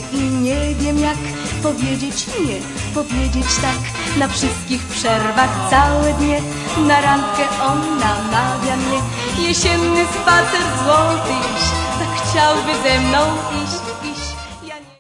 i nie wiem jak powiedzieć nie, powiedzieć tak. Na wszystkich przerwach całe dnie, na randkę on namawia mnie. Jesienny spacer złoty iść, tak chciałby ze mną iść.